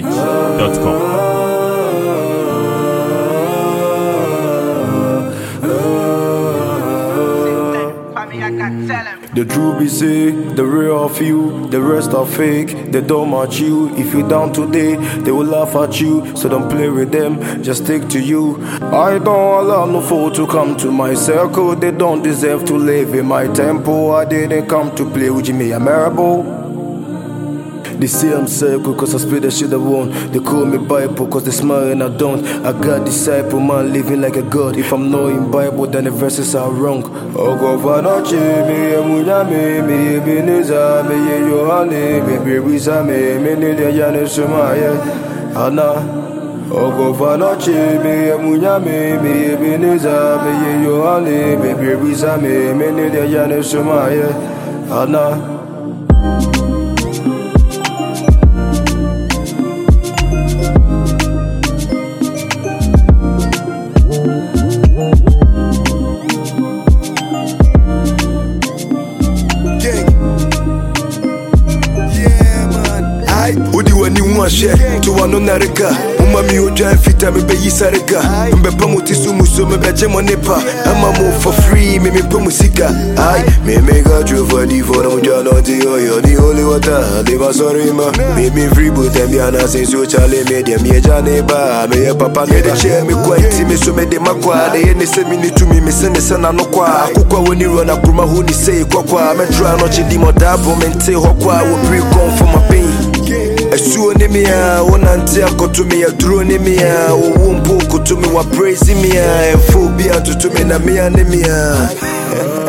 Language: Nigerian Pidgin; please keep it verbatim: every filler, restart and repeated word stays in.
dot com. The truth be say, the real of you, the rest are fake. They don't match you. If you down today, they will laugh at you. So don't play with them, just stick to you. I don't allow no fool to come to my circle. They don't deserve to live in my tempo. I didn't come to play with Jimmy Amarable. They say I'm circle cause I spit the shit I want. They call me Bible cause they smile and I don't. I got disciple man living like a god. If I'm not in Bible then the verses are wrong. Oh governor me emunya me me Ebenezer me ye Yohane me Berisa me me ne de yane sumaye ana. Oh governor me emunya me me Ebenezer me ye Yohane me Berisa me me ne de yane sumaye ana. Udi wani mwashe tuwano nareka umami oja fita mebe yisareka mbepa mutisu muso mebe jemo nepa ama mo for free me me pa musika ay me me ga drova di for no jalo di yo di holy water de basorima me me free but them yana sin so chale me dem ye jane ba me ye papa me de che me kwati me so me de makwa de ne se mi ni tumi me se ne se na no kwa akukwa woni ro na kurma hu ni say kwa kwa me try no chi di modabo mente ho kwa wo pre come for my pain. Esuo ni mi a wonante akoto mi aduro ni mi a wo mpo koto mi wa praise mi a enfo bi atoto mi na mi a ni mi a